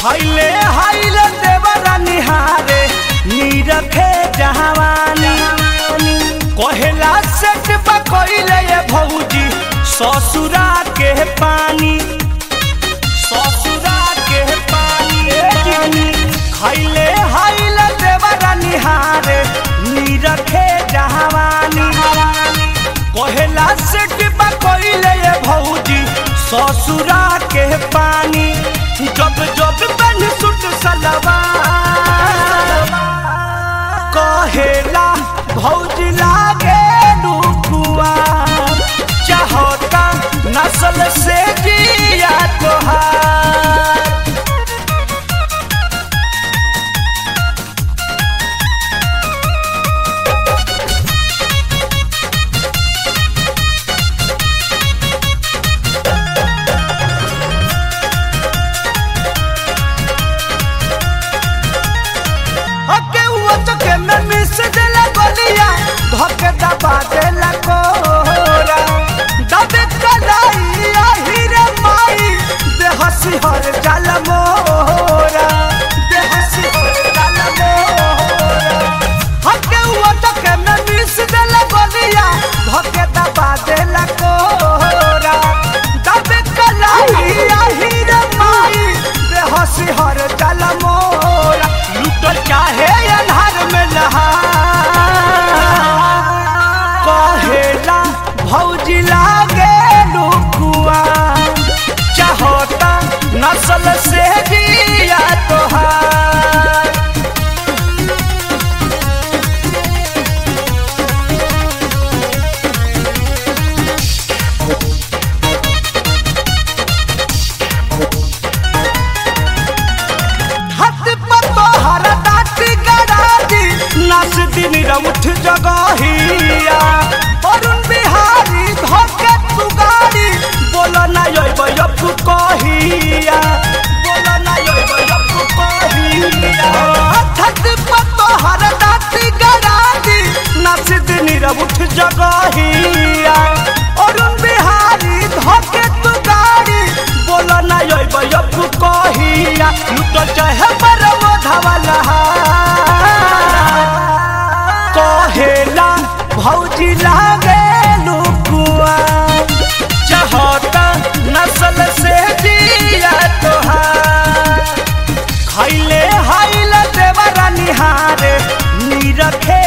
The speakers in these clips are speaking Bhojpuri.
खैले हाइले देवरा निहारे नीरखे जहावानी कहेला सेट पकइले ये भौजी ससुरा के पानी खैले हाइले देवरा निहारे नीरखे जहावानी कहेला सेट पकइले ये भौजी ससुरा के पानी जब जब बन सुट सलवार कहेला भौजी लागे लुकुआ चाहता नस्ल से जिया तोहार धके दबा देला कोरा दबे कलाई आहिरे माई देहसी हर जल मोरा देहसी हर जल मोरा हके हुआ धके में मिस देला बलिया धके दबा देला कोरा दबे कलाई आहिरे माई देहसी हर जल मोरा लुटल चाहे अन्हार में लहा भौजी लागे लुकुआ चाहता नस्ल से जिया तोहार हाथ पर तोहर दाँत गड़ा दी नाच दिन उठ जगहिया धके तू गाड़ी बोला ना यब कहिया बोला ना यब कहिया छत पर तोहर दाँत गड़ा दी नाच दिन उठ जगहिया अरुण बिहारी धके तू गाड़ी बोला ना यब कहिया लुटल चाहे पर धवाला कहेला भौजी लागे चाहता नस्ल से जिया तोहार खैले हाइले देवरा निहारे नीरखे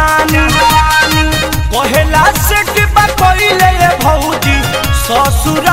जहावानी कहेला सेट पकइले भौजी ससुरा